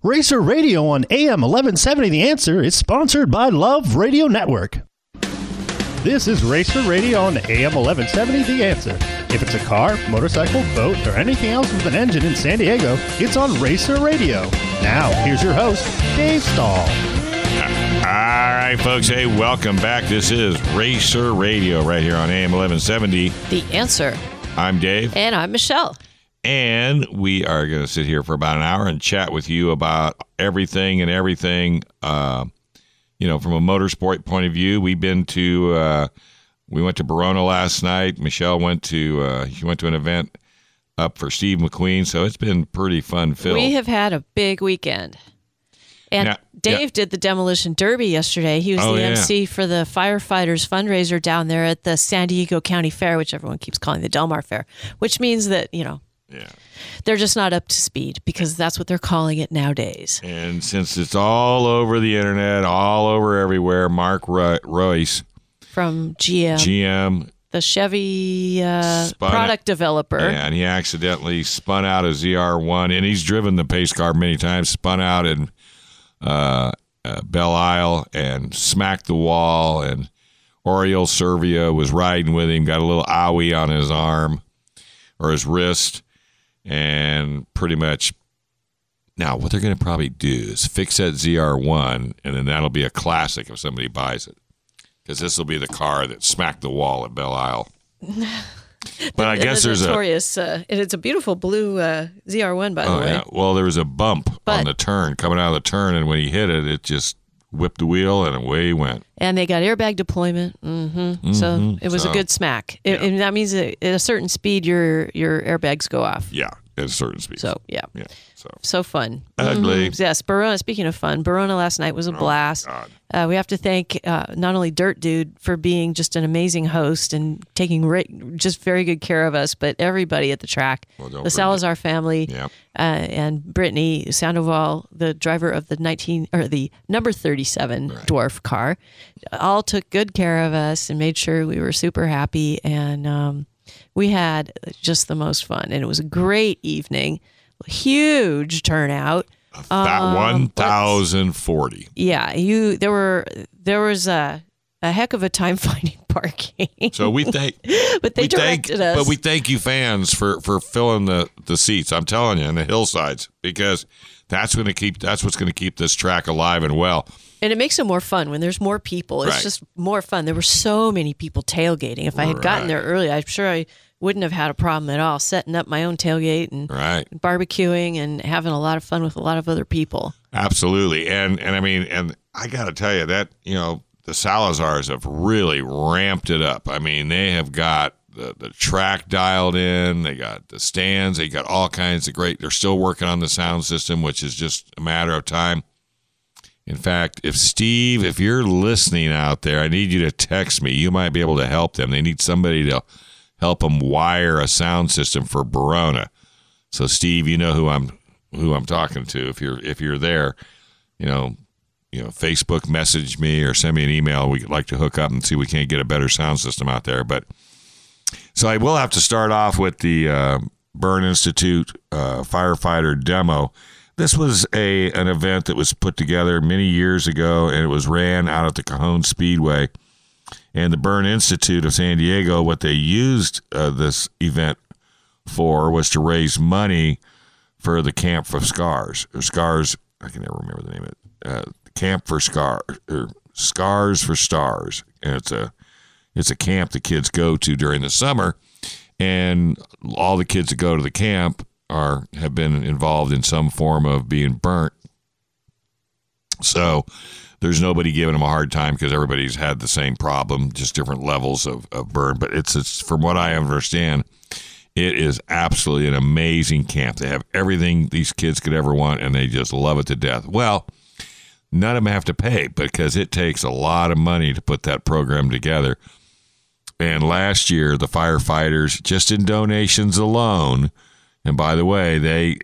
Racer Radio on AM 1170 The Answer is sponsored by Love Radio Network. This is Racer Radio on AM 1170 The Answer. If it's a car, motorcycle, boat, or anything else with an engine in San Diego, it's on Racer Radio. Now, here's your host, Dave Stahl. All right, folks. Hey, welcome back. This is Racer Radio right here on AM 1170. The Answer. I'm Dave. And I'm Michelle. And we are going to sit here for about an hour and chat with you about everything, from a motorsport point of view. We went to Verona last night. Michelle went to an event up for Steve McQueen, so it's been pretty fun-filled. We have had a big weekend. And now, Dave did the Demolition Derby yesterday. He was the MC for the firefighters fundraiser down there at the San Diego County Fair, which everyone keeps calling the Del Mar Fair, which means that, they're just not up to speed because that's what they're calling it nowadays. And since it's all over the internet, all over everywhere, Mark Royce from GM, the Chevy product developer. Yeah, and he accidentally spun out a ZR1, and he's driven the pace car many times, spun out in Belle Isle and smacked the wall, and Oriol Servia was riding with him, got a little owie on his arm or his wrist. And pretty much now what they're going to probably do is fix that ZR1, and then that'll be a classic if somebody buys it. Because this will be the car that smacked the wall at Belle Isle. But I guess there's notorious, it's a beautiful blue ZR1, by the way. Yeah. Well, there was a bump on the turn, coming out of the turn, and when he hit it, it just whipped the wheel, and away he went. And they got airbag deployment. So it was a good smack. And that means at a certain speed, your airbags go off. Yeah, at a certain speed. So, so fun. Ugly. Yes, Verona, speaking of fun, Verona last night was a blast. We have to thank not only Dirt Dude for being just an amazing host and taking just very good care of us, but everybody at the track, the Salazar family, and Brittany Sandoval, the driver of the number 37 dwarf car, all took good care of us and made sure we were super happy. And we had just the most fun, and it was a great evening. Huge turnout. About 1,040. Yeah, there was a heck of a time finding parking. So we thank, but they directed us. But we thank you fans for filling the seats. I'm telling you, in the hillsides, because that's what's going to keep this track alive and well. And it makes it more fun when there's more people. It's just more fun. There were so many people tailgating. If I had gotten there early, I'm sure I wouldn't have had a problem at all setting up my own tailgate and barbecuing and having a lot of fun with a lot of other people. Absolutely. And I mean, and I got to tell you that, the Salazars have really ramped it up. I mean, they have got the track dialed in. They got the stands. They got all kinds of they're still working on the sound system, which is just a matter of time. In fact, if you're listening out there, I need you to text me. You might be able to help them. They need somebody to help them wire a sound system for Verona. So, Steve, you know who I'm talking to. If you're there, Facebook message me or send me an email. We'd like to hook up and see if we can't get a better sound system out there. But so I will have to start off with the Burn Institute firefighter demo. This was an event that was put together many years ago, and it was ran out at the Cajon Speedway. And the Burn Institute of San Diego, what they used this event for was to raise money for the Camp for Scars. Or Scars, I can never remember the name of it. Camp for Scars, or Scars for Stars. And it's a camp the kids go to during the summer. And all the kids that go to the camp have been involved in some form of being burnt. So there's nobody giving them a hard time because everybody's had the same problem, just different levels of burn. But it's from what I understand, it is absolutely an amazing camp. They have everything these kids could ever want, and they just love it to death. Well, none of them have to pay because it takes a lot of money to put that program together. And last year, the firefighters, just in donations alone, and by the way, they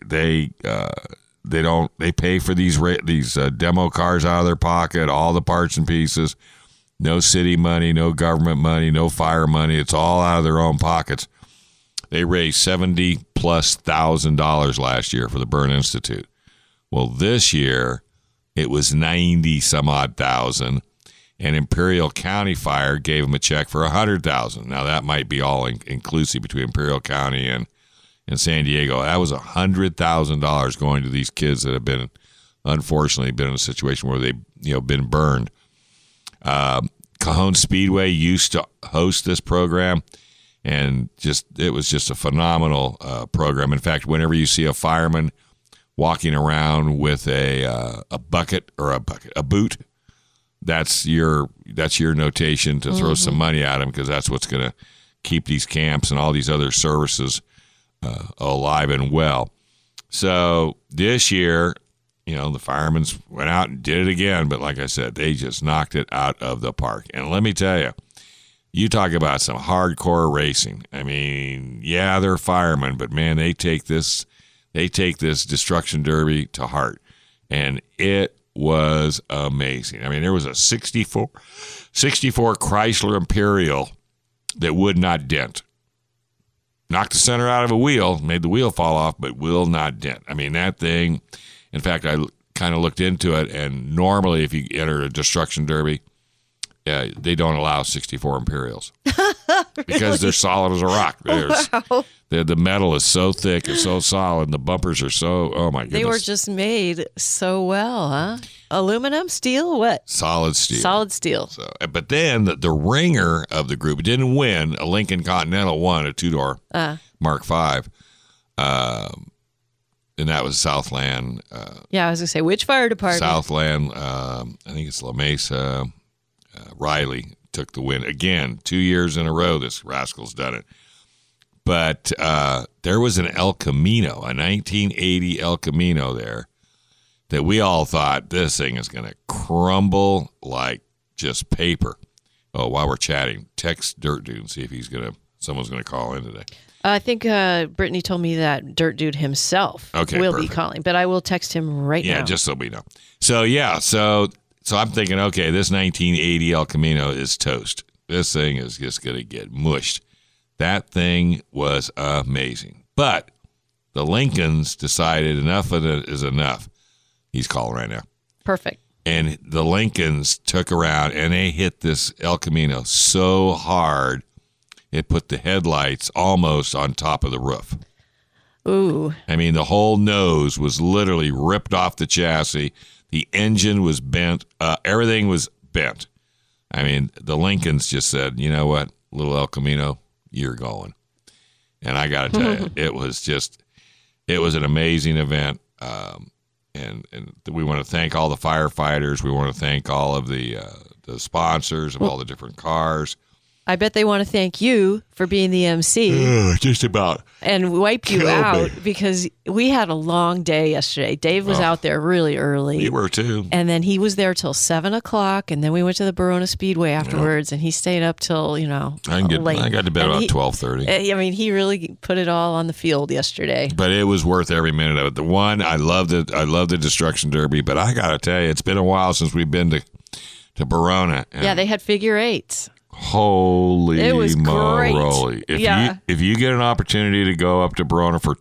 pay for these demo cars out of their pocket, all the parts and pieces, no city money, no government money, no fire money. It's all out of their own pockets. They raised $70,000+ last year for the Burn Institute. Well, this year it was 90 some odd thousand, and Imperial County Fire gave them a check for 100,000. Now that might be all inclusive between Imperial County and San Diego. That was $100,000 going to these kids that have been, unfortunately, been in a situation where they've been burned. Cajon Speedway used to host this program, and it was just a phenomenal program. In fact, whenever you see a fireman walking around with a boot, that's your notation to throw some money at them, because that's what's going to keep these camps and all these other services alive and well. So this year, the firemen went out and did it again, but like I said, they just knocked it out of the park. And let me tell you talk about some hardcore racing. I mean, yeah, they're firemen, but man, they take this Destruction Derby to heart, and it was amazing. I mean, there was a 64 Chrysler Imperial that would not dent. Knocked the center out of a wheel, made the wheel fall off, but will not dent. I mean, that thing, in fact, I kind of looked into it, and normally if you enter a Destruction Derby, they don't allow 64 Imperials. Really? Because they're solid as a rock. Wow. The metal is so thick and so solid, and the bumpers are so, oh my goodness. They were just made so well, huh? Aluminum, steel, what? Solid steel. Solid steel. So, but then the ringer of the group didn't win. A Lincoln Continental won, a two-door Mark V. And that was Southland. Yeah, I was going to say, which fire department? Southland, I think it's La Mesa. Riley took the win. Again, 2 years in a row, this rascal's done it. But there was an El Camino, a 1980 El Camino there, that we all thought this thing is going to crumble like just paper. Oh, while we're chatting, text Dirt Dude and see if someone's going to call in today. I think Brittany told me that Dirt Dude himself will be calling, but I will text him right now. Yeah, just so we know. So, yeah, so I'm thinking, okay, this 1980 El Camino is toast. This thing is just going to get mushed. That thing was amazing. But the Lincolns decided enough of it is enough. He's calling right now. Perfect. And the Lincolns took around, and they hit this El Camino so hard, it put the headlights almost on top of the roof. Ooh. I mean, the whole nose was literally ripped off the chassis. The engine was bent. Everything was bent. I mean, the Lincolns just said, you know what, little El Camino, you're going. And I got to tell you, it was an amazing event. And we want to thank all the firefighters. We want to thank all of the sponsors of all the different cars. I bet they want to thank you for being the MC. Just about. And wipe you out because we had a long day yesterday. Dave was out there really early. You were too. And then he was there till 7 o'clock, and then we went to the Barona Speedway afterwards, and he stayed up till, late. I got to bed about 12:30. I mean, he really put it all on the field yesterday. But it was worth every minute of it. The one, I love the Destruction Derby, but I got to tell you, it's been a while since we've been to Barona. Yeah, they had figure eights. Holy it was moly. Great. If you get an opportunity to go up to Barona for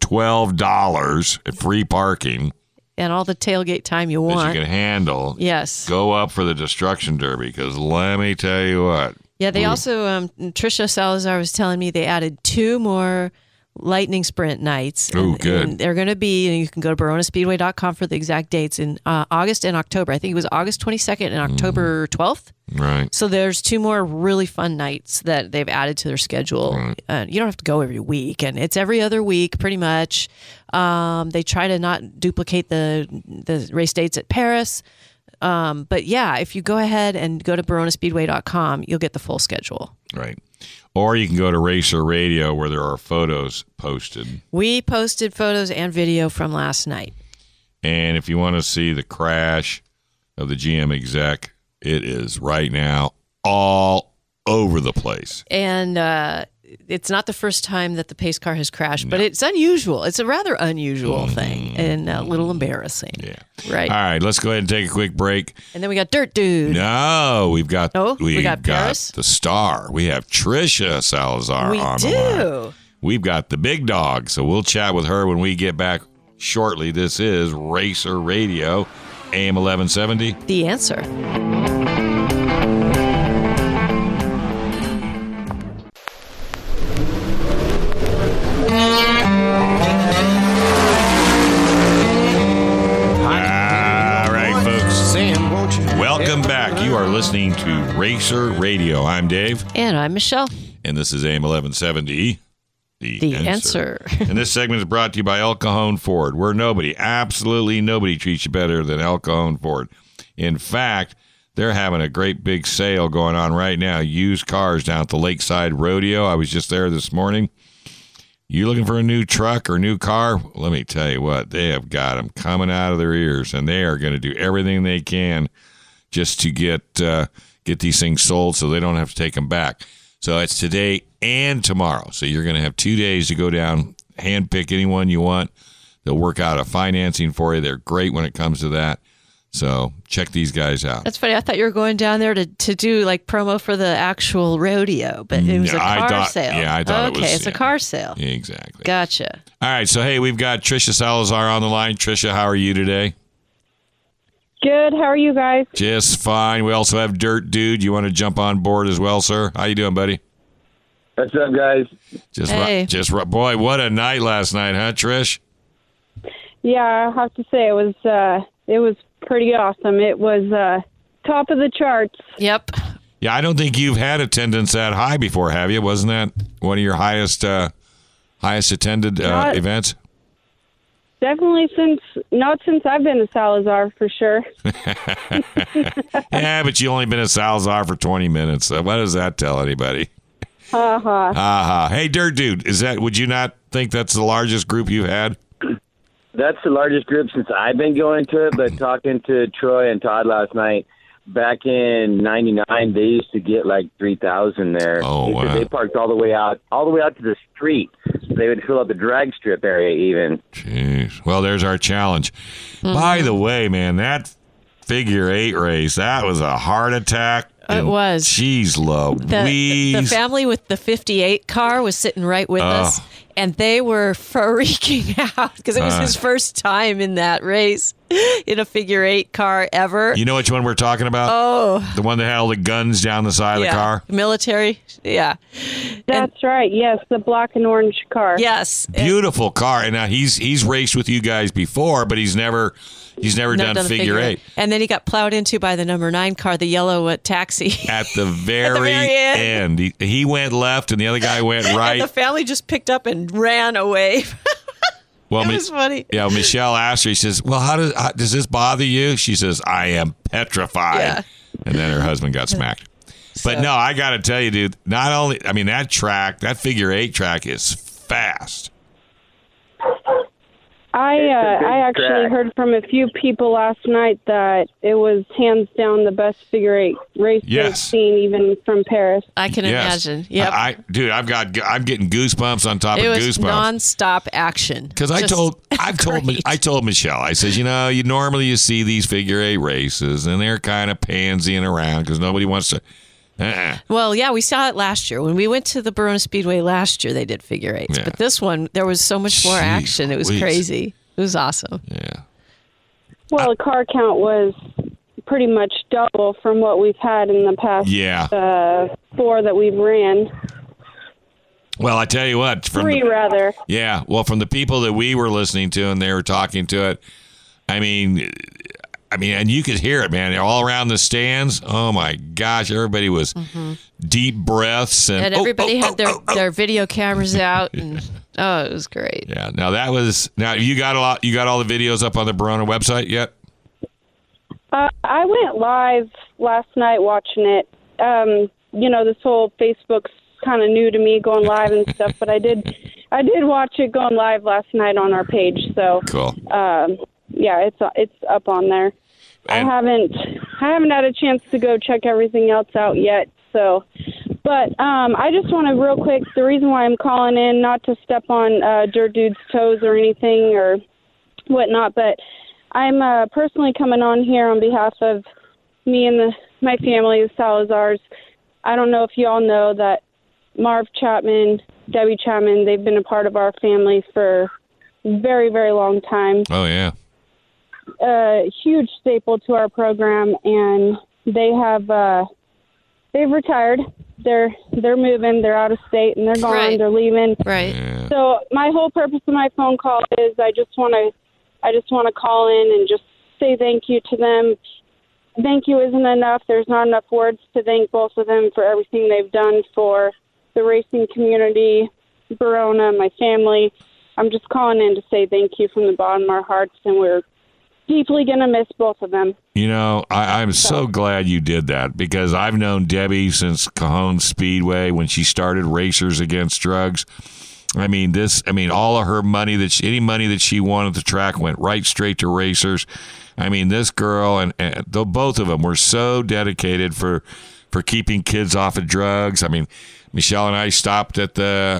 $12 at free parking and all the tailgate time you want that you can handle, yes, go up for the Destruction Derby, because let me tell you what. Yeah, they also Tricia Salazar was telling me they added 2 more lightning sprint nights. Oh, good. And they're going to be, and you can go to baronaspeedway.com for the exact dates in August and October. I think it was August 22nd and October 12th. Right. So there's 2 more really fun nights that they've added to their schedule. Right. You don't have to go every week, and it's every other week pretty much. They try to not duplicate the race dates at Paris. But yeah, if you go ahead and go to baronaspeedway.com, you'll get the full schedule. Right. Or you can go to Racer Radio, where there are photos posted. We posted photos and video from last night. And if you want to see the crash of the GM exec, it is right now all over the place. And it's not the first time that the pace car has crashed, but it's unusual. It's a rather unusual thing and a little embarrassing. Yeah. Right. All right, let's go ahead and take a quick break. And then we got Dirt Dude. No, we got Paris? the star. We have Tricia Salazar on the line. We've got the big dog, so we'll chat with her when we get back shortly. This is Racer Radio, AM 1170. The Answer. Welcome back. You are listening to Racer Radio. I'm Dave. And I'm Michelle. And this is AM 1170. The Answer. And this segment is brought to you by El Cajon Ford, where nobody, absolutely nobody treats you better than El Cajon Ford. In fact, they're having a great big sale going on right now. Used cars down at the Lakeside Rodeo. I was just there this morning. You looking for a new truck or new car? Let me tell you what, they have got them coming out of their ears, and they are going to do everything they can just to get these things sold so they don't have to take them back. So it's today and tomorrow. So you're going to have 2 days to go down, handpick anyone you want. They'll work out a financing for you. They're great when it comes to that. So check these guys out. That's funny. I thought you were going down there to do like promo for the actual rodeo, but it was a car sale. Yeah, I thought it was. Okay, it's a car sale. Exactly. Gotcha. All right. So, hey, we've got Trisha Salazar on the line. Trisha, how are you today? Good. How are you guys? Just fine. We also have Dirt Dude. You want to jump on board as well, sir? How you doing, buddy? What's up, guys? Hey. Boy, what a night last night, huh, Trish? Yeah, I have to say it was pretty awesome. It was top of the charts. Yep. Yeah, I don't think you've had attendance that high before, have you? Wasn't that one of your highest attended events? Definitely not since I've been to Salazar, for sure. Yeah, but you only been at Salazar for 20 minutes. So what does that tell anybody? Hey, Dirt Dude, would you not think that's the largest group you've had? That's the largest group since I've been going to it, but talking to Troy and Todd last night, back in '99, they used to get like 3,000 there. Oh, wow. They parked all the way out to the street. They would fill up the drag strip area even. Jeez. Well, there's our challenge. Mm-hmm. By the way, man, that figure 8 race, that was a heart attack. It was. Jeez Louise. The family with the 58 car was sitting right with us, and they were freaking out because it was his first time in that race in a figure 8 car ever. You know which one we're talking about? Oh. The one that had all the guns down the side of the car? Military. Yeah. That's right. Yes, the black and orange car. Yes. Beautiful car. And now he's raced with you guys before, but he's never done figure 8. And then he got plowed into by the number 9 car, the yellow taxi. At the very end. He went left and the other guy went right. And the family just picked up and ran away. Well, it was funny. Yeah, Michelle asked her, he says, well, how does this bother you? She says, I am petrified. Yeah. And then her husband got smacked. But no, I got to tell you, dude, that figure 8 track is fast. I actually heard from a few people last night that it was hands down the best figure 8 race they've seen, even from Paris. I can imagine. Yep. I'm getting goosebumps on top of goosebumps. It was nonstop action. Because I told Michelle, I says, you normally see these figure 8 races and they're kind of pansying around because nobody wants to. Well, yeah, we saw it last year. When we went to the Verona Speedway last year, they did figure 8s. Yeah. But this one, there was so much more action. It was crazy. It was awesome. Yeah. Well, the car count was pretty much double from what we've had in the past 4 that we've ran. Well, I tell you what. 3, rather. Yeah. Well, from the people that we were listening to and they were talking to it, I mean, and you could hear it, man, all around the stands. Oh, my gosh. Everybody was deep breaths. And everybody had their video cameras out. And it was great. Yeah. Now, you got all the videos up on the Verona website yet? I went live last night watching it. This whole Facebook's kind of new to me, going live and stuff, but I did watch it going live last night on our page. So cool. Yeah, it's up on there. And I haven't had a chance to go check everything else out yet. So, but I just want to real quick. The reason why I'm calling in, not to step on Dirt Dude's toes or anything or whatnot, but I'm personally coming on here on behalf of me and my family, the Salazars. I don't know if you all know that Marv Chapman, Debbie Chapman, they've been a part of our family for very, very long time. Oh, yeah. A huge staple to our program, and they have they've retired. They're moving. They're out of state, and they're gone. Right. They're leaving. Right. Yeah. So my whole purpose of my phone call is I just want to call in and just say thank you to them. Thank you isn't enough. There's not enough words to thank both of them for everything they've done for the racing community, Verona, my family. I'm just calling in to say thank you from the bottom of our hearts, and we're deeply going to miss both of them. You know, I'm so glad you did that, because I've known Debbie since Cajon Speedway when she started Racers Against Drugs. I mean, all of her money any money that she won at the track went right straight to Racers. I mean, this girl and both of them were so dedicated for keeping kids off of drugs. I mean, Michelle and I stopped at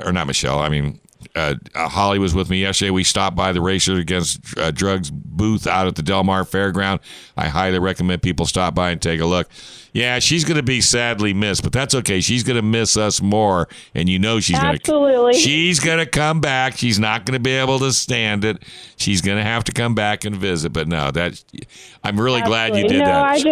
Holly was with me yesterday. We stopped by the Racers Against Drugs booth out at the Del Mar Fairground. I highly recommend people stop by and take a look. Yeah, she's going to be sadly missed, but that's okay. She's going to miss us more, and you know she's going to. Absolutely. She's going to come back. She's not going to be able to stand it. She's going to have to come back and visit. But no, I'm really glad you did that.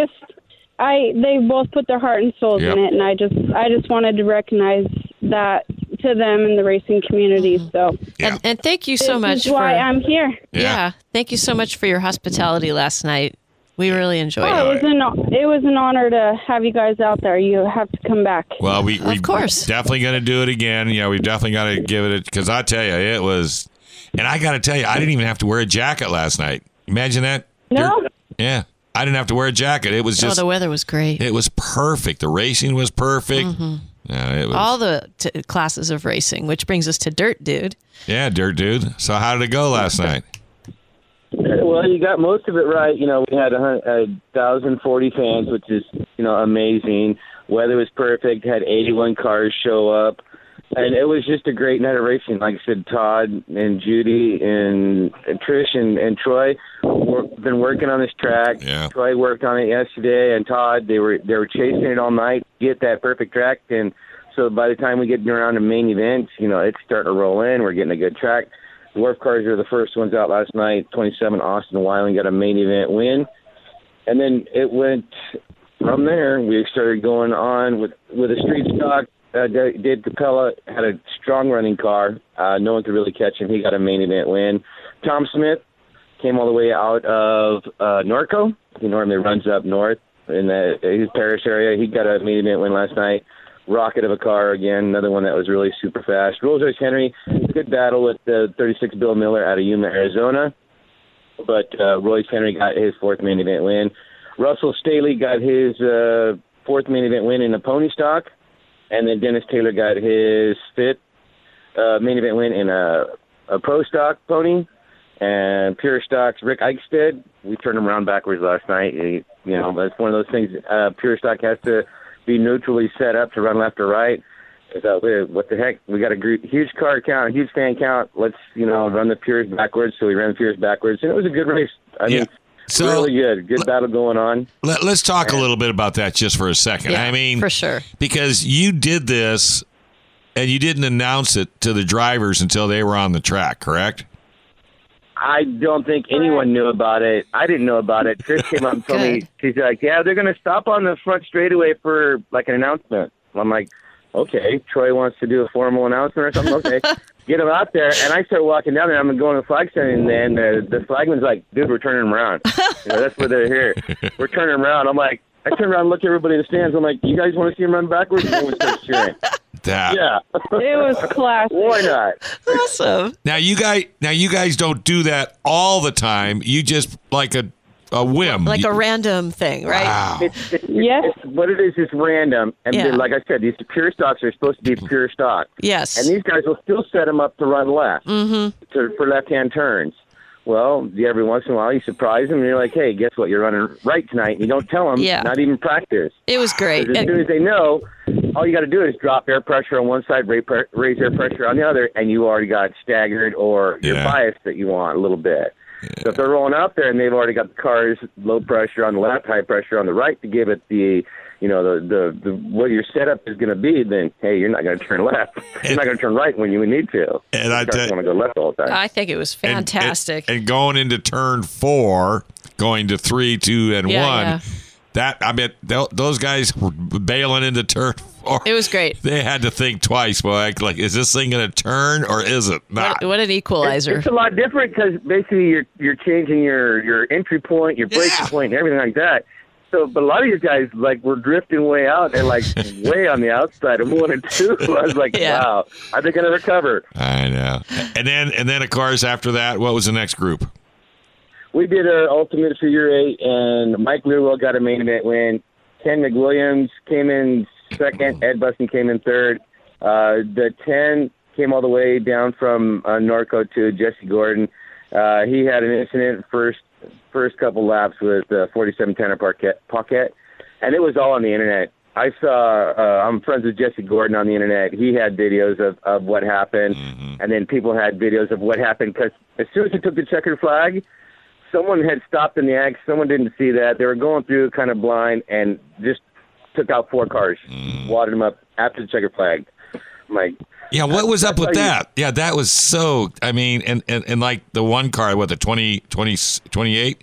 They both put their heart and souls in it, and I just wanted to recognize that to them in the racing community. So, and thank you so much. This is why I'm here. Yeah, thank you so much for your hospitality last night. We really enjoyed it. It was an honor to have you guys out there. You have to come back. Well, we of course definitely going to do it again. Yeah, we definitely got to give it because I tell you, it was, and I got to tell you, I didn't even have to wear a jacket last night. Imagine that. No. Yeah. I didn't have to wear a jacket. It was just. the weather was great. It was perfect. The racing was perfect. Mm-hmm. Yeah, it was. All the classes of racing, which brings us to Dirt Dude. Yeah, Dirt Dude. So how did it go last night? Well, you got most of it right. You know, we had 1,040 fans, which is, amazing. Weather was perfect. Had 81 cars show up. And it was just a great night of racing. Like I said, Todd and Judy and Trish and Troy been working on this track. Yeah. Troy worked on it yesterday, and Todd, they were chasing it all night to get that perfect track. And so by the time we get around to main event, it's starting to roll in. We're getting a good track. The Wharf cars were the first ones out last night. 27 Austin Weiling got a main event win. And then it went from there. We started going on with a street stock. Dave Capella had a strong running car. No one could really catch him. He got a main event win. Tom Smith came all the way out of Norco. He normally runs up north in his Paris area. He got a main event win last night. Rocket of a car again, another one that was really super fast. Rolls-Royce Henry, good battle with the 36 Bill Miller out of Yuma, Arizona. But Royce Henry got his fourth main event win. Russell Staley got his fourth main event win in a pony stock. And then Dennis Taylor got his fifth main event win in a pro stock pony. And pure stocks, Rick Eichstead, we turned him around backwards last night. That's one of those things. Pure stock has to be neutrally set up to run left or right. So what the heck? We got a huge car count, a huge fan count. Let's run the Pures backwards. So we ran the Pures backwards, and it was a good race. I mean, so, really good battle going on. Let's talk a little bit about that just for a second. Yeah, I mean, for sure, because you did this and you didn't announce it to the drivers until they were on the track, correct? I don't think anyone knew about it. I didn't know about it. Trish came up and told me, she's like, yeah, they're going to stop on the front straightaway for like an announcement. I'm like, okay, Troy wants to do a formal announcement or something. Okay, get him out there. And I start walking down there. I'm going to the flag stand, and the flagman's like, dude, we're turning them around. That's where they're here. We're turning them around. I'm like, I turn around and look at everybody in the stands. I'm like, you guys want to see him run backwards? And everyone starts cheering. Yeah. It was classic. Why not? Awesome. Now you guys don't do that all the time. You just like a whim. Like a random thing, right? Wow. It's what it is. It's random. And then, like I said, these pure stocks are supposed to be pure stock. Yes. And these guys will still set them up to run left for left-hand turns. Well, every once in a while you surprise them and you're like, hey, guess what? You're running right tonight. And you don't tell them, not even practice. It was great. As soon as they know, all you got to do is drop air pressure on one side, raise air pressure on the other, and you already got staggered or your bias that you want a little bit. So if they're rolling out there and they've already got the cars low pressure on the left, high pressure on the right to give it the what your setup is going to be, then hey, you're not going to turn left. You're not going to turn right when you need to. And I want to go left all the time. I think it was fantastic. And going into turn 4, going to 3, 2, and 1. Yeah. That I mean, those guys were bailing into turn 4. It was great. They had to think twice. Like, is this thing going to turn or is it not? What an equalizer! It's a lot different because basically you're changing your entry point, your braking point, and everything like that. So, but a lot of you guys were drifting way out and way on the outside of 1 and 2. I was like, wow, are they going to recover? I know. And then of course after that, what was the next group? We did our ultimate figure 8, and Mike Learwell got a main event win. Ken McWilliams came in second. Ed Buston came in third. The 10 came all the way down from Norco to Jesse Gordon. He had an incident first couple laps with 47 Tanner Paquette, and it was all on the internet. I saw, I'm friends with Jesse Gordon on the internet. He had videos of what happened, and then people had videos of what happened because as soon as he took the checkered flag, someone had stopped in the act. Someone didn't see that. They were going through kind of blind and just took out 4 cars, wadded them up after the checkered flag. I'm like, yeah, what was up with that? Yeah, that was so. I mean, and like the one car, what, the 28? 28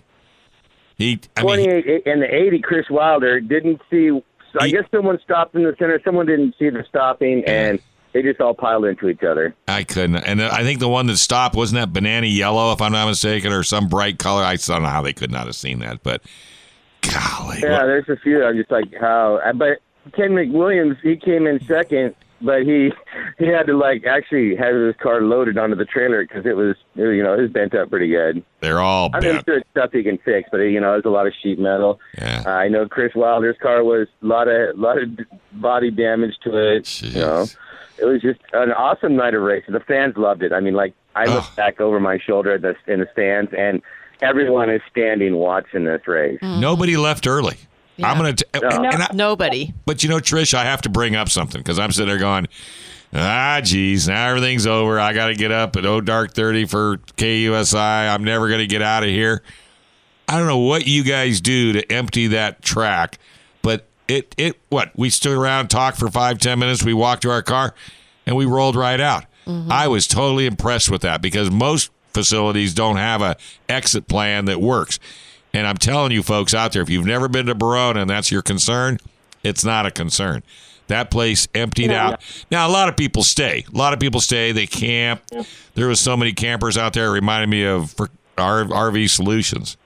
and the 80, Chris Wilder didn't see. So I guess someone stopped in the center. Someone didn't see the stopping, and they just all piled into each other. I couldn't. And I think the one that stopped, wasn't that banana yellow, if I'm not mistaken, or some bright color? I don't know how they could not have seen that, but golly. Yeah, there's a few. I'm just like, how? But Ken McWilliams, he came in second, but he had to actually have his car loaded onto the trailer because it was bent up pretty good. They're all bent. I'm sure it's stuff he can fix, but there's a lot of sheet metal. Yeah. I know Chris Wilder's car was a lot of body damage to it. Jeez. It was just an awesome night of racing. The fans loved it. I mean, I looked back over my shoulder in the stands, and everyone is standing watching this race. Nobody left early. Yeah. I'm going to... Nobody. But, Trish, I have to bring up something because I'm sitting there going, geez, now everything's over. I got to get up at dark 30 for KUSI. I'm never going to get out of here. I don't know what you guys do to empty that track, but we stood around, talked for 5-10 minutes, we walked to our car, and we rolled right out. I was totally impressed with that because most facilities don't have a exit plan that works. And I'm telling you folks out there, if you've never been to Barona and that's your concern, it's not a concern. That place emptied out. Now, a lot of people stay. They camp. There was so many campers out there. It reminded me of RV Solutions.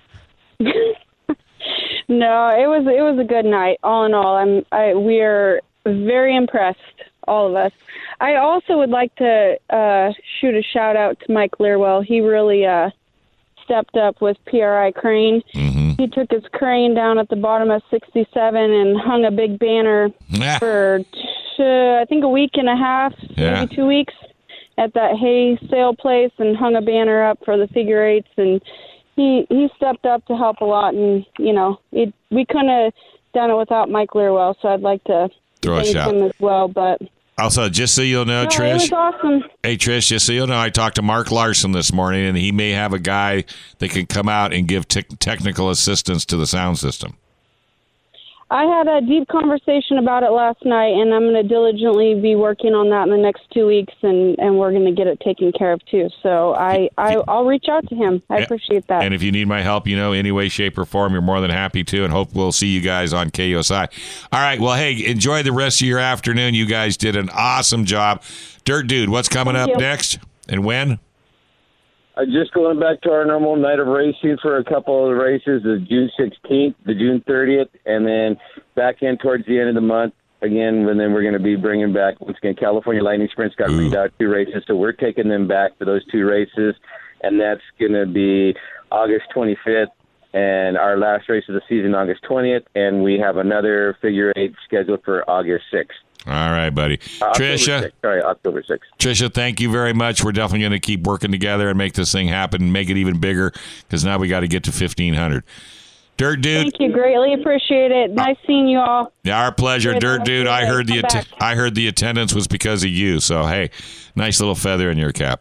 No, it was a good night. All in all, we are very impressed, all of us. I also would like to shoot a shout out to Mike Learwell. He really stepped up with PRI Crane. He took his crane down at the bottom of 67 and hung a big banner for I think a week and a half, maybe 2 weeks, at that hay sale place, and hung a banner up for the figure 8s, and he stepped up to help a lot, and we couldn't have done it without Mike Learwell, so I'd like to thank him as well. But also, just so you'll know, Trish. It was awesome. Hey, Trish, just so you'll know, I talked to Mark Larson this morning, and he may have a guy that can come out and give technical assistance to the sound system. I had a deep conversation about it last night, and I'm going to diligently be working on that in the next 2 weeks, and we're going to get it taken care of, too. So I'll reach out to him. I appreciate that. And if you need my help, any way, shape, or form, you're more than happy to, and hope we'll see you guys on KUSI. All right, well, hey, enjoy the rest of your afternoon. You guys did an awesome job. Dirt Dude, what's coming up next and when? Just going back to our normal night of racing for a couple of races, the June 16th, the June 30th, and then back in towards the end of the month again, and then we're going to be bringing back, once again, California Lightning Sprints got read out 2 races, so we're taking them back for those 2 races, and that's going to be August 25th, and our last race of the season, August 20th, and we have another figure 8 scheduled for August 6th. All right, buddy. October 6th. Trisha, thank you very much. We're definitely going to keep working together and make this thing happen and make it even bigger because now we got to get to 1,500. Dirt Dude. Thank you. Greatly appreciate it. Nice seeing you all. Yeah, our pleasure. Dirt Dude, I heard the attendance was because of you. So, hey, nice little feather in your cap.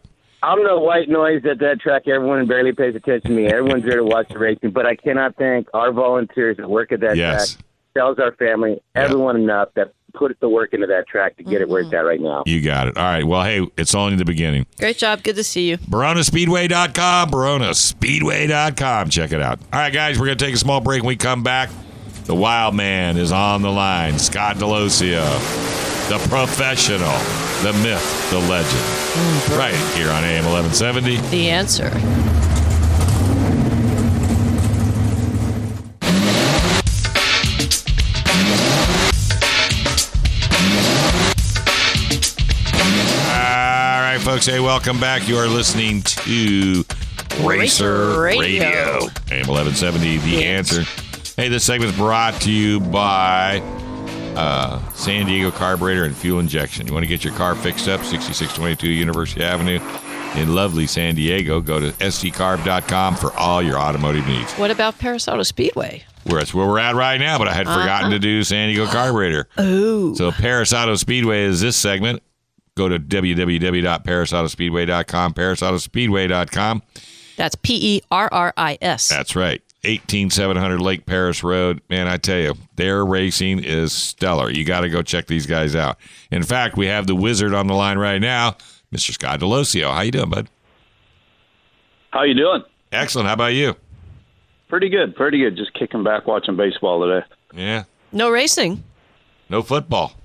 I'm the white noise at that track. Everyone barely pays attention to me. Everyone's there to watch the racing. But I cannot thank our volunteers that work at that track, tells our family, everyone enough that put the work into that track to get it where it's at right now. You got it. All right. Well, hey, it's only the beginning. Great job. Good to see you. BaronaSpeedway.com. BaronaSpeedway.com. Check it out. All right, guys, we're going to take a small break. When we come back, the wild man is on the line. Scott Delosio, the professional, the myth, the legend. Right here on AM 1170. The Answer. Folks, hey, welcome back. You are listening to Racer Radio. AM 1170, The Answer. Hey, this segment is brought to you by San Diego Carburetor and Fuel Injection. You want to get your car fixed up, 6622 University Avenue in lovely San Diego. Go to sdcarb.com for all your automotive needs. What about Paris Auto Speedway? That's where we're at right now, but I had forgotten to do San Diego Carburetor. Oh. So Paris Auto Speedway is this segment. Go to www.parisautospeedway.com, parisautospeedway.com. That's PERRIS. That's right. 18700 Lake Paris Road. Man, I tell you, their racing is stellar. You got to go check these guys out. In fact, we have the wizard on the line right now, Mr. Scott Delosio. How you doing, bud? How you doing? Excellent. How about you? Pretty good. Pretty good. Just kicking back watching baseball today. Yeah. No racing. No football.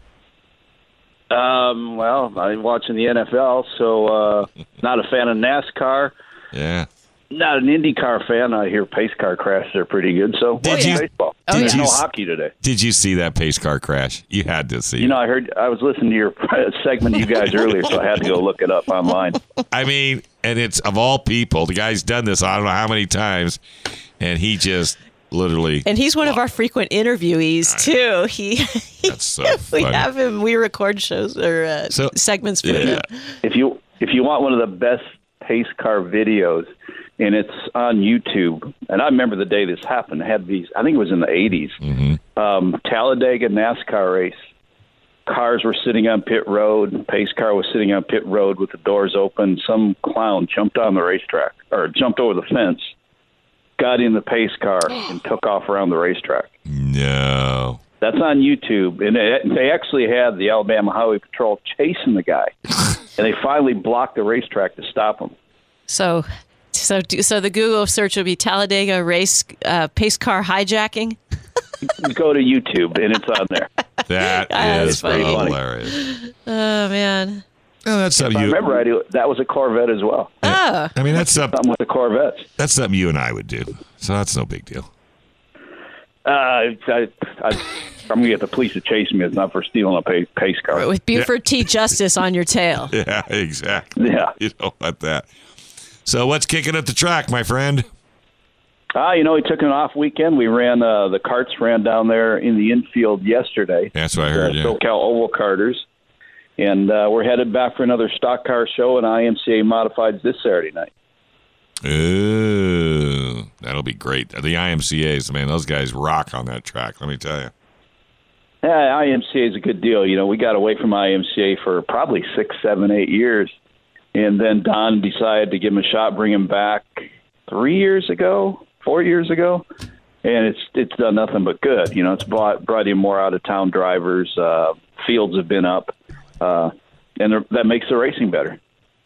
Well, I'm watching the NFL, so not a fan of NASCAR. Yeah. Not an IndyCar fan. I hear pace car crashes are pretty good, so baseball. There's no hockey today. Did you see that pace car crash? You had to see it. I was listening to your segment of you guys earlier, so I had to go look it up online. I mean, and it's, of all people, the guy's done this I don't know how many times, and he just literally... And he's one of our frequent interviewees, too. That's so funny. We have him. We record shows or segments for him. If you want one of the best pace car videos, and it's on YouTube, and I remember the day this happened. I had these, I think it was in the 80s, Talladega NASCAR race. Cars were sitting on pit road. Pace car was sitting on pit road with the doors open. Some clown jumped on the racetrack, or jumped over the fence, got in the pace car, and took off around the racetrack. No. That's on YouTube. And they actually had the Alabama Highway Patrol chasing the guy, and they finally blocked the racetrack to stop him. So the Google search would be Talladega race pace car hijacking. Go to YouTube, and it's on there. That is hilarious. Oh, man. Well, that's something I remember right, that was a Corvette as well. Oh. I mean, that's something with the Corvettes. That's something you and I would do. So that's no big deal. I'm going to get the police to chase me. It's not for stealing a pace car. With Buford T. Justice on your tail. Yeah, exactly. Yeah. You don't want that. So what's kicking at the track, my friend? We took an off weekend. We ran, the carts ran down there in the infield yesterday. That's what I heard, yeah. SoCal Oval Carters. And we're headed back for another stock car show and IMCA Modifieds this Saturday night. Ooh, that'll be great. The IMCAs, man, those guys rock on that track, let me tell you. Yeah, IMCA is a good deal. We got away from IMCA for probably 6, 7, 8 years. And then Don decided to give him a shot, bring him back 4 years ago. And it's done nothing but good. It's brought in more out-of-town drivers. Fields have been up. And that makes the racing better.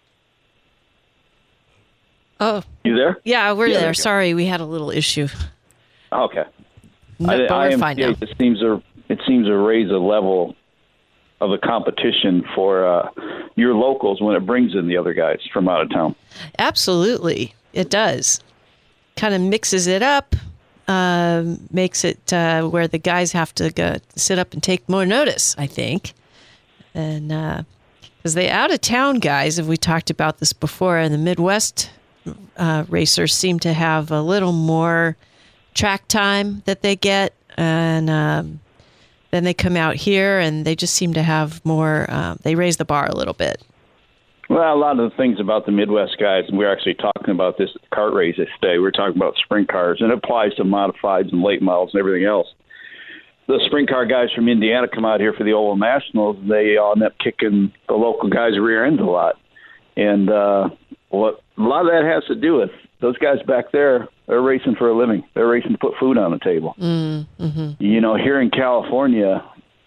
Oh. You there? Yeah, we're there. Sorry, we had a little issue. Okay. But we're fine now. It seems to raise a level of a competition for your locals when it brings in the other guys from out of town. Absolutely. It does. Kind of mixes it up, makes it where the guys have to go sit up and take more notice, I think. And because the out-of-town guys, if we talked about this before, and the Midwest racers seem to have a little more track time that they get, and then they come out here and they just seem to have more, they raise the bar a little bit. Well, a lot of the things about the Midwest guys, and we're actually talking about this at the kart race today, we're talking about sprint cars, and it applies to modifieds and late models and everything else. The sprint car guys from Indiana come out here for the Oval Nationals, and they all end up kicking the local guys' rear ends a lot. And Well, a lot of that has to do with those guys back there. They're racing for a living. They're racing to put food on the table. You know, here in California,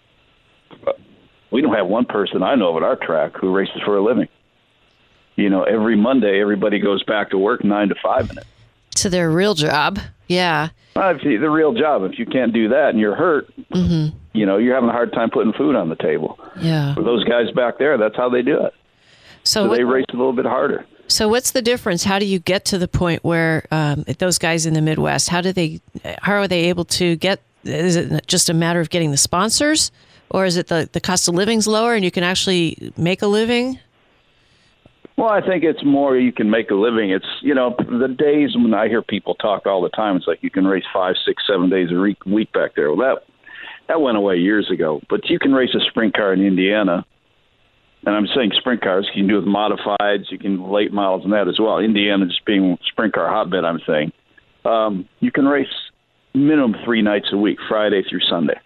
we don't have one person I know of at our track who races for a living. You know, every Monday, everybody goes back to work 9 to 5 in it. To their real job. Yeah. The real job. If you can't do that and you're hurt, you know, you're having a hard time putting food on the table. Yeah. For those guys back there, that's how they do it. So they race a little bit harder. So what's the difference? How do you get to the point where those guys in the Midwest, how are they able to get, is it just a matter of getting the sponsors, or is it the cost of living's lower and you can actually make a living? Well, I think it's more you can make a living. It's, you know, the days when I hear people talk all the time, it's like you can race 5, 6, 7 days a week back there. Well, that went away years ago. But you can race a sprint car in Indiana. And I'm saying sprint cars, you can do with modifieds, you can late models and that as well. Indiana just being sprint car hotbed, I'm saying. You can race minimum 3 nights a week, Friday through Sunday.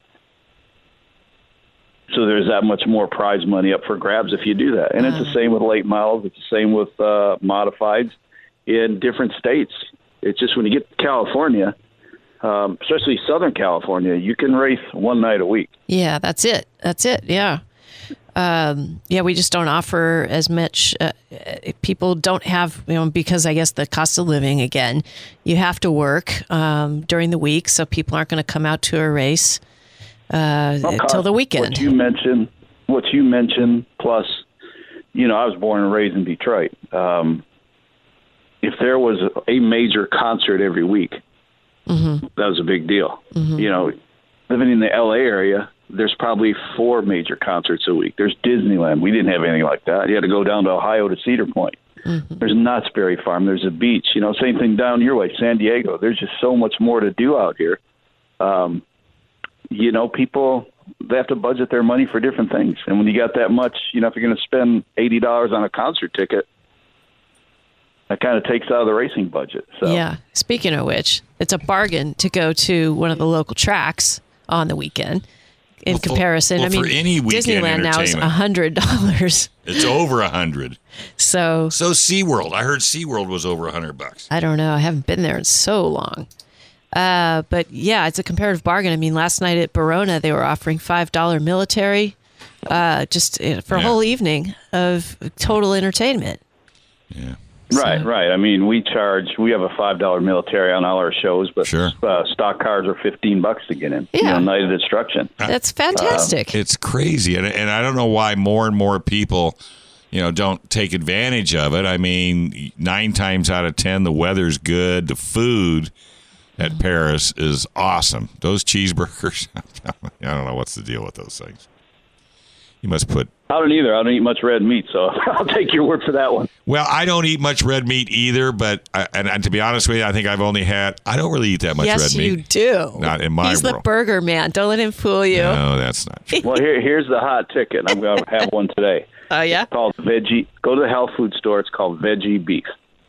So there's that much more prize money up for grabs if you do that. And it's the same with late models. It's the same with modifieds in different states. It's just when you get to California, especially Southern California, you can race 1 night a week. Yeah, that's it. Yeah. We just don't offer as much. People don't have, you know, because I guess the cost of living, again, you have to work during the week, so people aren't going to come out to a race till the weekend. What you mentioned, plus, you know, I was born and raised in Detroit. If there was a major concert every week, that was a big deal. You know, living in the LA area, there's probably 4 major concerts a week. There's Disneyland. We didn't have anything like that. You had to go down to Ohio to Cedar Point. There's Knott's Berry Farm. There's a beach. You know, same thing down your way, San Diego. There's just so much more to do out here. You know, people, they have to budget their money for different things. And when you got that much, you know, if you're going to spend $80 on a concert ticket, that kind of takes out of the racing budget. So. Yeah. Speaking of which, it's a bargain to go to one of the local tracks on the weekend. In comparison, I mean, for any weekend Disneyland now is $100. It's over $100. So SeaWorld, I heard SeaWorld was over $100. I don't know. I haven't been there in so long. But yeah, it's a comparative bargain. I mean, last night at Barona, they were offering $5 military, just for a whole evening of total entertainment. Yeah. Right. I mean, we have a $5 military on all our shows, but stock cars are $15 to get in. Yeah. You know, Night of Destruction. That's fantastic. It's crazy. And I don't know why more and more people, you know, don't take advantage of it. I mean, 9 times out of 10, the weather's good. The food at Paris is awesome. Those cheeseburgers, I don't know what's the deal with those things. You must put... I don't either. I don't eat much red meat, so I'll take your word for that one. Well, I don't eat much red meat either, but and to be honest with you, I think I've only had... I don't really eat that much red meat. Yes, you do. Not in my He's world. the burger man. Don't let him fool you. No, that's not true. Well, here's the hot ticket. I'm going to have one today. Oh, yeah? It's called veggie. Go to the health food store. It's called veggie beef.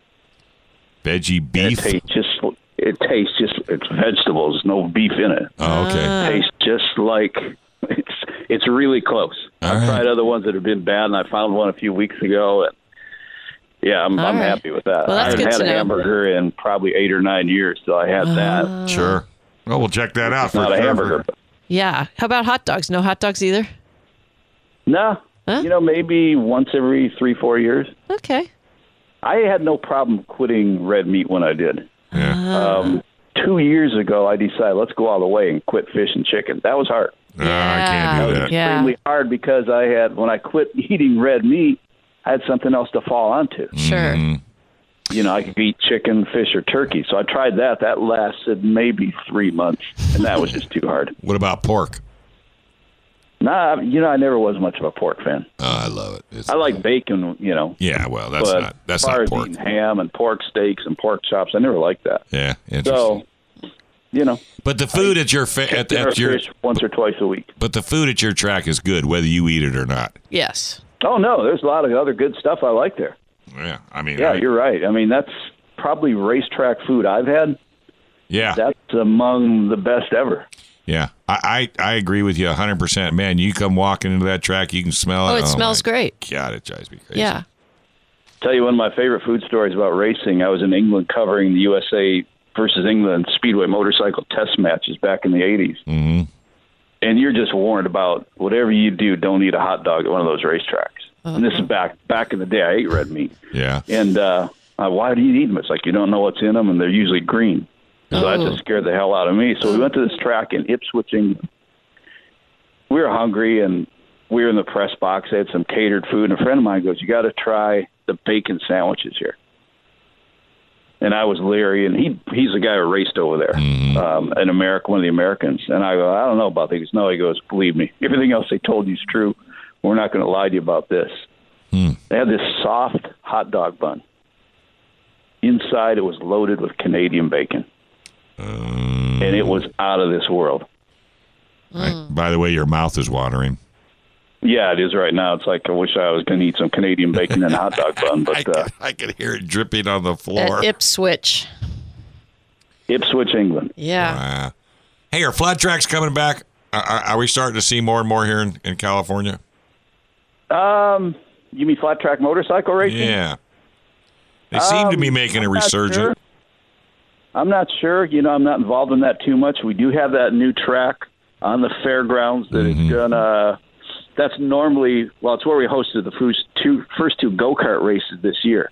Veggie beef? It tastes just, it's vegetables, no beef in it. Oh, okay. It tastes just like, it's really close. I've tried other ones that have been bad, and I found one a few weeks ago, and yeah, I'm happy with that. Well, I haven't had a hamburger in probably 8 or 9 years, so I had that. Sure. Well, we'll check that out. It's not a hamburger. Yeah. How about hot dogs? No hot dogs either? No. Huh? You know, maybe once every 3-4 years. Okay. I had no problem quitting red meat when I did. Yeah. 2 years ago, I decided let's go all the way and quit fish and chicken. That was hard. I can't do that. Yeah. Extremely hard because when I quit eating red meat, I had something else to fall onto. Sure. You know, I could eat chicken, fish, or turkey. So I tried that. That lasted maybe 3 months, and that was just too hard. What about pork? Nah, you know, I never was much of a pork fan. Oh, I love it. I like bacon, you know. Yeah, well, that's but not as far as pork. eating ham and pork steaks and pork chops, I never liked that. Yeah, interesting. So, you know. But the food at your fish once or twice a week. But the food at your track is good, whether you eat it or not. Yes. Oh no, there's a lot of other good stuff I like there. Yeah, I mean. Yeah, you're right. I mean, that's probably racetrack food I've had. Yeah. That's among the best ever. Yeah, I agree with you 100%. Man, you come walking into that track, you can smell it. Oh, it smells great. God, it drives me crazy. Yeah. Tell you one of my favorite food stories about racing. I was in England covering the USA versus England Speedway motorcycle test matches back in the 80s. Mm-hmm. And you're just warned about whatever you do, don't eat a hot dog at one of those racetracks. And this is back in the day. I ate red meat. Yeah. And why do you eat them? It's like you don't know what's in them, and they're usually green. So that just scared the hell out of me. So we went to this track in Ipswich, England. We were hungry, and we were in the press box. They had some catered food, and a friend of mine goes, "You got to try the bacon sandwiches here." And I was leery, and he's the guy who raced over there, one of the Americans. And I go, "I don't know about that." He goes, "No," he goes, "Believe me, everything else they told you is true. We're not going to lie to you about this." They had this soft hot dog bun. Inside, it was loaded with Canadian bacon. And it was out of this world. By the way, your mouth is watering. Yeah, it is right now. It's like I wish I was going to eat some Canadian bacon and a hot dog bun. But I could hear it dripping on the floor. At Ipswich, England. Yeah. Hey, are flat tracks coming back? Are we starting to see more and more here in California? You mean flat track motorcycle racing? Yeah. They seem to be making a resurgence. Sure. I'm not sure. I'm not involved in that too much. We do have that new track on the fairgrounds that is gonna. That's normally it's where we hosted the first two go-kart races this year.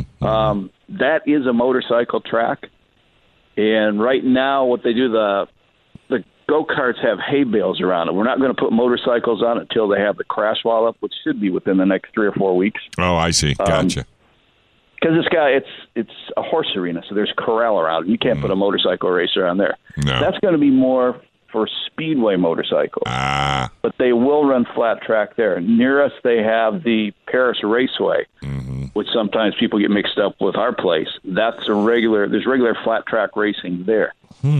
That is a motorcycle track, and right now what they do the go-karts have hay bales around it. We're not going to put motorcycles on it until they have the crash wall up, which should be within the next 3 or 4 weeks. Oh, I see. Gotcha. Because it's a horse arena, so there's corral around it. You can't put a motorcycle racer on there. No. That's going to be more for speedway motorcycles. But they will run flat track there. Near us, they have the Paris Raceway, which sometimes people get mixed up with our place. There's regular flat track racing there.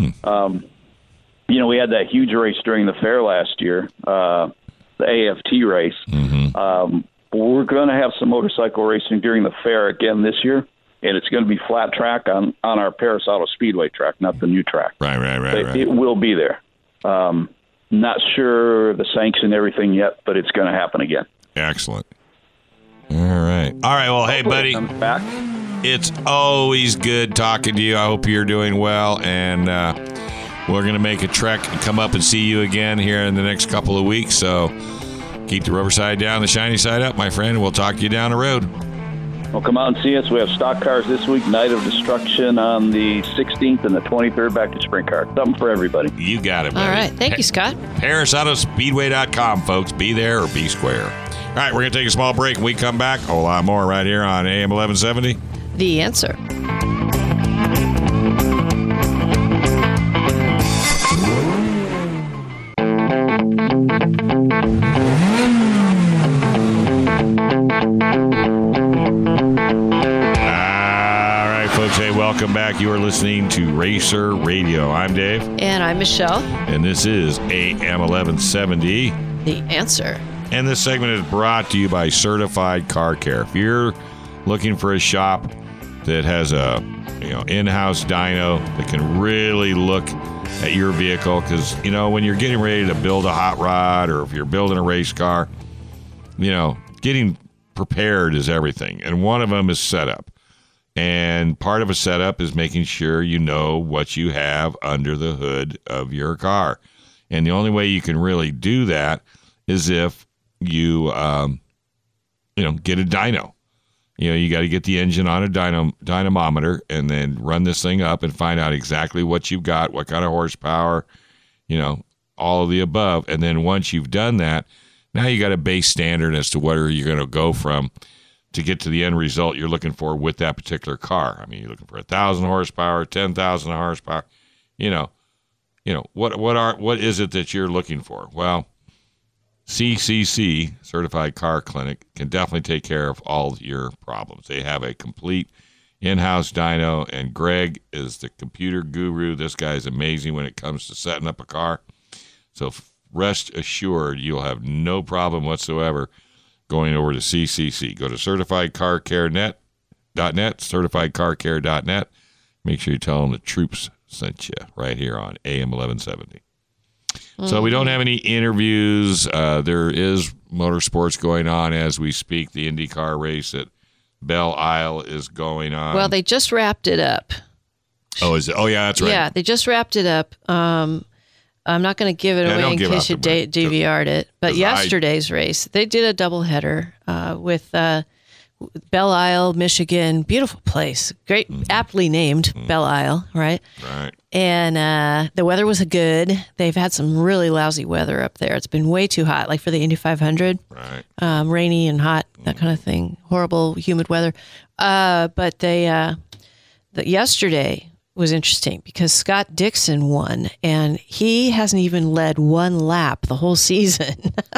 We had that huge race during the fair last year, the AFT race. We're going to have some motorcycle racing during the fair again this year, and it's going to be flat track on our Paris Auto Speedway track, not the new track. Right. It will be there. Not sure the sanction everything yet, but it's going to happen again. Excellent. All right. Well, hey, buddy. Back. It's always good talking to you. I hope you're doing well, and we're going to make a trek and come up and see you again here in the next couple of weeks. So keep the rubber side down, the shiny side up, my friend. We'll talk to you down the road. Well, come out and see us. We have stock cars this week, Night of Destruction on the 16th and the 23rd, back to sprint car. Something for everybody. You got it, buddy. All right. Thank you, Scott. ParisAutoSpeedway.com, folks. Be there or be square. All right, we're going to take a small break. When we come back, a whole lot more right here on AM 1170. The Answer. Hey, welcome back. You are listening to Racer Radio. I'm Dave. And I'm Michelle. And this is AM 1170. The Answer. And this segment is brought to you by Certified Car Care. If you're looking for a shop that has a in-house dyno that can really look at your vehicle, because, when you're getting ready to build a hot rod or if you're building a race car, getting prepared is everything. And one of them is setup. And part of a setup is making sure you know what you have under the hood of your car. And the only way you can really do that is if you, get a dyno. You got to get the engine on a dynamometer and then run this thing up and find out exactly what you've got, what kind of horsepower, all of the above. And then once you've done that, now you got a base standard as to where you're going to go from to get to the end result you're looking for with that particular car. I mean, you're looking for 1,000 horsepower, 10,000 horsepower. What is it that you're looking for? Well, CCC, Certified Car Clinic, can definitely take care of all your problems. They have a complete in-house dyno, and Greg is the computer guru. This guy is amazing when it comes to setting up a car. So rest assured, you'll have no problem whatsoever going over to CCC. Go to CertifiedCarCare.net, CertifiedCarCare.net. Make sure you tell them the troops sent you right here on AM 1170. So we don't have any interviews. There is motorsports going on as we speak. The IndyCar race at Belle Isle is going on. Well, they just wrapped it up. Oh, is it? Oh, yeah, that's right. Yeah, they just wrapped it up. I'm not going to give it away in case you DVR'd it. But yesterday's race, they did a doubleheader with Belle Isle, Michigan. Beautiful place. Great, aptly named Belle Isle, right? Right. And the weather was good. They've had some really lousy weather up there. It's been way too hot, like for the Indy 500. Right. Rainy and hot, that kind of thing. Horrible, humid weather. But yesterday was interesting because Scott Dixon won, and he hasn't even led one lap the whole season.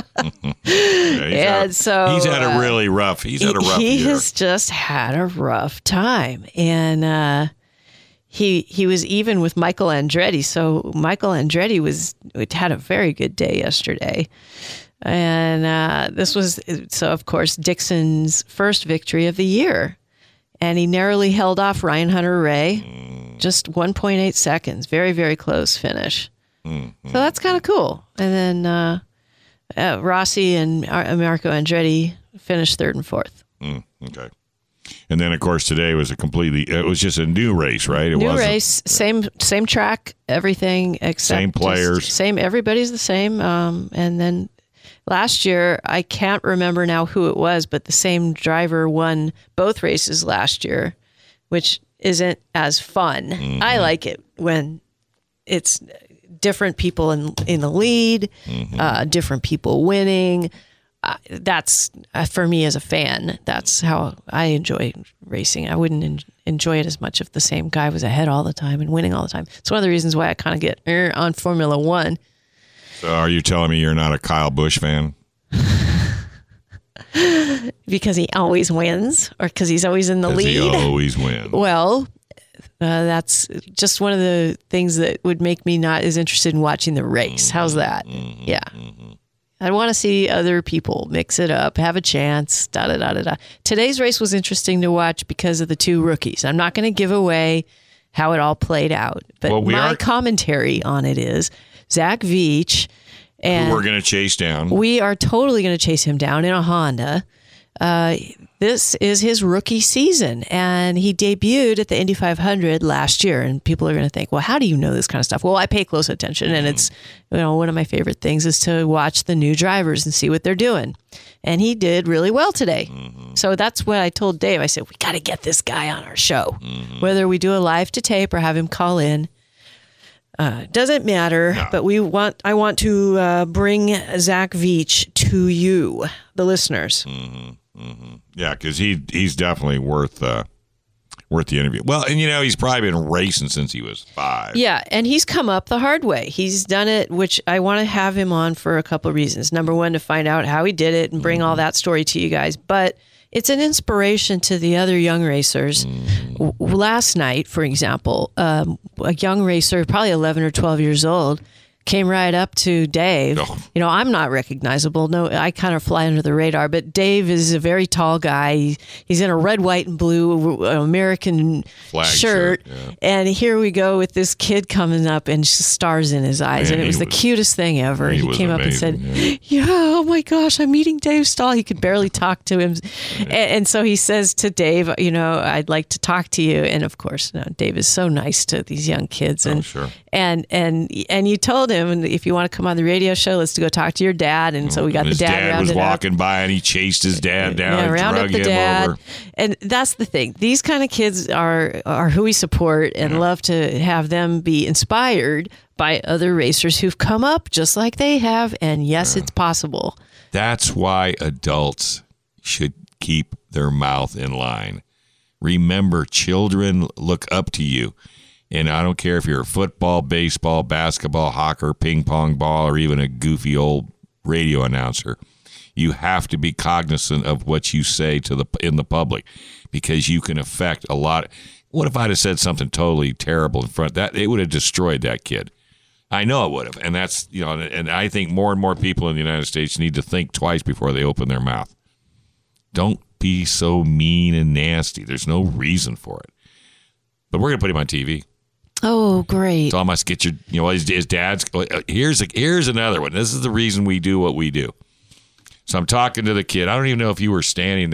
He's had a really rough. He's had a rough year. He has just had a rough time, and he was even with Michael Andretti. So Michael Andretti had a very good day yesterday, and this was of course Dixon's first victory of the year. And he narrowly held off Ryan Hunter-Reay, just 1.8 seconds. Very, very close finish. So that's kind of cool. And then Rossi and Marco Andretti finished third and fourth. Okay. And then, of course, today was it was just a new race, right? New race, same track, everything except same players. Everybody's the same. And then last year, I can't remember now who it was, but the same driver won both races last year, which isn't as fun. I like it when it's different people in the lead, different people winning. That's for me as a fan. That's how I enjoy racing. I wouldn't enjoy it as much if the same guy was ahead all the time and winning all the time. It's one of the reasons why I kind of get on Formula One. So are you telling me you're not a Kyle Busch fan? Because he always wins, or because he's always in the lead? He always wins. Well, that's just one of the things that would make me not as interested in watching the race. How's that? Yeah. I want to see other people mix it up, have a chance, da-da-da-da-da. Today's race was interesting to watch because of the two rookies. I'm not going to give away how it all played out, but my commentary on it is Zach Veach, and who we're going to chase down. We are totally going to chase him down in a Honda. This is his rookie season, and he debuted at the Indy 500 last year. And people are going to think, well, how do you know this kind of stuff? Well, I pay close attention, and it's one of my favorite things is to watch the new drivers and see what they're doing. And he did really well today. So that's what I told Dave. I said, we got to get this guy on our show, whether we do a live to tape or have him call in. Doesn't matter, but I want to bring Zach Veach to you, the listeners. Yeah, because he's definitely worth the interview. Well, and he's probably been racing since he was 5. Yeah, and he's come up the hard way. He's done it, which I want to have him on for a couple of reasons. Number one, to find out how he did it and bring all that story to you guys. But it's an inspiration to the other young racers. Last night, for example, a young racer, probably 11 or 12 years old, came right up to Dave. I'm not recognizable. No, I kind of fly under the radar, but Dave is a very tall guy. He's in a red, white, and blue American flag shirt. Yeah. And here we go with this kid coming up and stars in his eyes. And it was the cutest thing ever. He came up and said, oh my gosh, I'm meeting Dave Stahl. He could barely talk to him. And so he says to Dave, I'd like to talk to you. And of course, Dave is so nice to these young kids. And, sure. And you told him, and if you want to come on the radio show, let's go talk to your dad. And so we got the dad. His dad was walking by, and he chased his dad down and drug him over. And that's the thing; these kind of kids are who we support and love to have them be inspired by other racers who've come up just like they have. And yes, it's possible. That's why adults should keep their mouth in line. Remember, children look up to you. And I don't care if you're a football, baseball, basketball, hockey, ping pong ball, or even a goofy old radio announcer. You have to be cognizant of what you say in the public, because you can affect a lot. What if I'd have said something totally terrible in front? It would have destroyed that kid. I know it would have. And that's, and I think more and more people in the United States need to think twice before they open their mouth. Don't be so mean and nasty. There's no reason for it. But we're going to put him on TV. Oh, great. So I must get his dad's. Here's another one. This is the reason we do what we do. So I'm talking to the kid. I don't even know if you were standing there.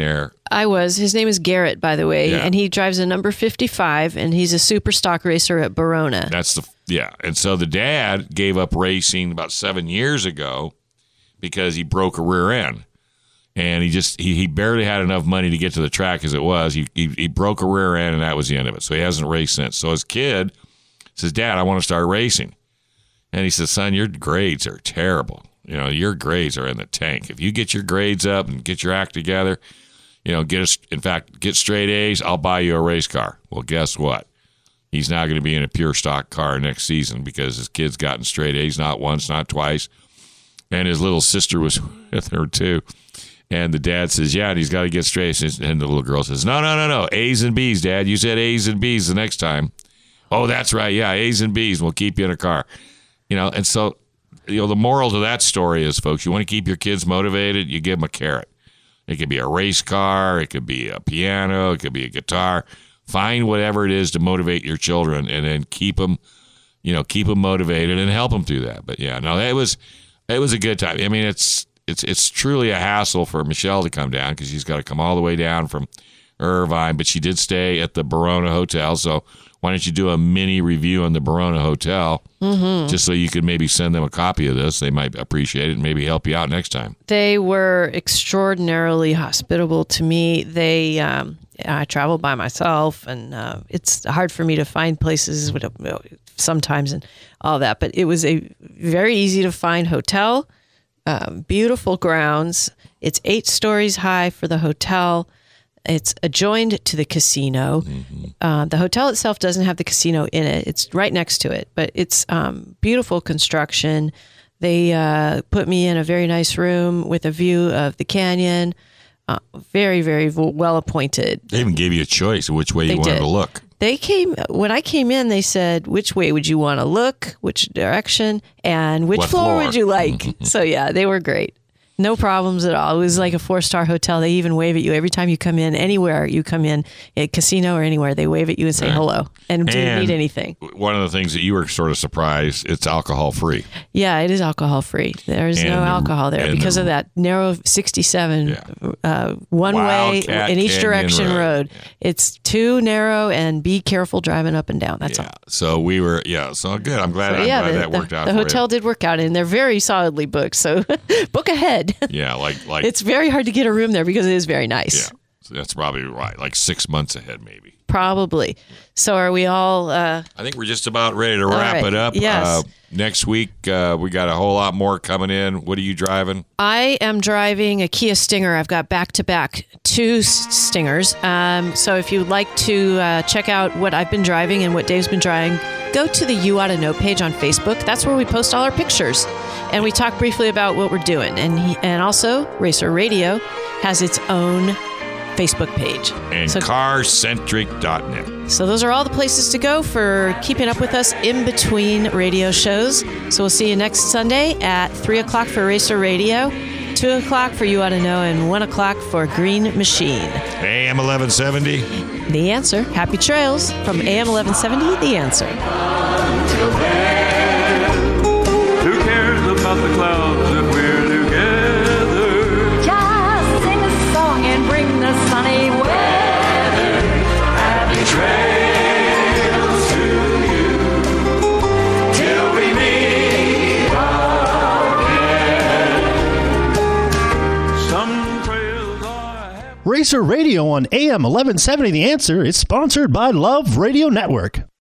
I was. His name is Garrett, by the way, and he drives a number 55, and he's a super stock racer at Barona. And so the dad gave up racing about 7 years ago because he broke a rear end. And he barely had enough money to get to the track as it was. He broke a rear end, and that was the end of it. So he hasn't raced since. So his kid says, Dad, I want to start racing. And he says, son, your grades are terrible. Your grades are in the tank. If you get your grades up and get your act together, get straight A's, I'll buy you a race car. Well, guess what? He's now going to be in a pure stock car next season because his kid's gotten straight A's, not once, not twice. And his little sister was with her too. And the dad says, yeah, and he's got to get straight. And the little girl says, no, A's and B's, Dad. You said A's and B's the next time. Oh, that's right. Yeah, A's and B's. We'll keep you in a car. And so, the moral to that story is, folks, you want to keep your kids motivated, you give them a carrot. It could be a race car. It could be a piano. It could be a guitar. Find whatever it is to motivate your children and then keep them motivated and help them through that. But, yeah, no, it was a good time. I mean, it's truly a hassle for Michelle to come down because she's got to come all the way down from Irvine, but she did stay at the Barona Hotel, so why don't you do a mini review on the Barona Hotel just so you could maybe send them a copy of this. They might appreciate it and maybe help you out next time. They were extraordinarily hospitable to me. I travel by myself, and it's hard for me to find places sometimes and all that, but it was a very easy to find hotel, beautiful grounds. It's 8 stories high for the hotel. It's adjoined to the casino. The hotel itself doesn't have the casino in it. It's right next to it, but it's beautiful construction. They put me in a very nice room with a view of the canyon. Very, very well appointed. They even gave you a choice of which way you wanted to look. When I came in, they said, which way would you want to look, which direction, and which floor would you like? So, yeah, they were great. No problems at all. It was like a 4-star hotel. They even wave at you every time you come in, anywhere you come in, a casino or anywhere. They wave at you and say hello and do you need anything. One of the things that you were sort of surprised, it's alcohol free. Yeah, it is alcohol free. There is no alcohol there because of that narrow 67 one way in each direction road. Yeah. It's too narrow, and be careful driving up and down. That's all. So we were, so good. I'm glad, that worked out. The hotel did work out, and they're very solidly booked. So book ahead. Yeah, like it's very hard to get a room there because it is very nice. Yeah, so that's probably right. Like 6 months ahead, maybe. Probably. So are we all? I think we're just about ready to wrap it up. Yes. Next week we got a whole lot more coming in. What are you driving? I am driving a Kia Stinger. I've got back-to-back 2 Stingers. So if you'd like to check out what I've been driving and what Dave's been driving, go to the You Oughta Know page on Facebook. That's where we post all our pictures. And we talk briefly about what we're doing. And also, Racer Radio has its own Facebook page. And carcentric.net. So those are all the places to go for keeping up with us in between radio shows. So we'll see you next Sunday at 3 o'clock for Racer Radio, 2 o'clock for You Oughta Know, and 1 o'clock for Green Machine. AM 1170. The Answer. Happy trails from AM 1170, The Answer. Who cares about the clouds if we're together? Just sing a song and bring the sunny weather. Happy trails to you till we meet again. Some trails are happy. Racer Radio on AM 1170 The Answer is sponsored by Love Radio Network.